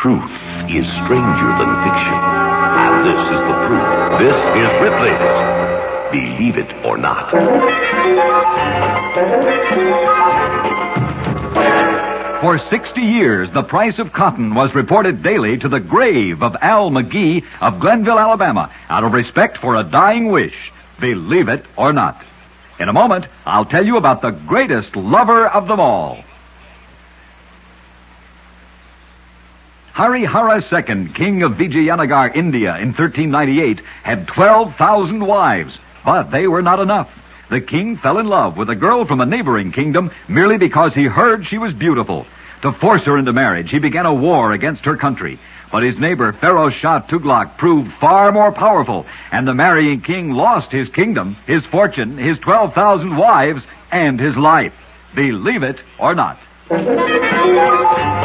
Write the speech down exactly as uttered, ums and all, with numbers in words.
Truth is stranger than fiction. And this is the proof. This is Ripley's Believe It or Not. For sixty years, the price of cotton was reported daily to the grave of Al McGee of Glenville, Alabama, out of respect for a dying wish. Believe it or not. In a moment, I'll tell you about the greatest lover of them all. Harihara the Second, king of Vijayanagar, India, in thirteen ninety-eight, had twelve thousand wives, but they were not enough. The king fell in love with a girl from a neighboring kingdom merely because he heard she was beautiful. To force her into marriage, he began a war against her country. But his neighbor, Pharaoh Shah Tughlaq, proved far more powerful, and the marrying king lost his kingdom, his fortune, his twelve thousand wives, and his life. Believe it or not.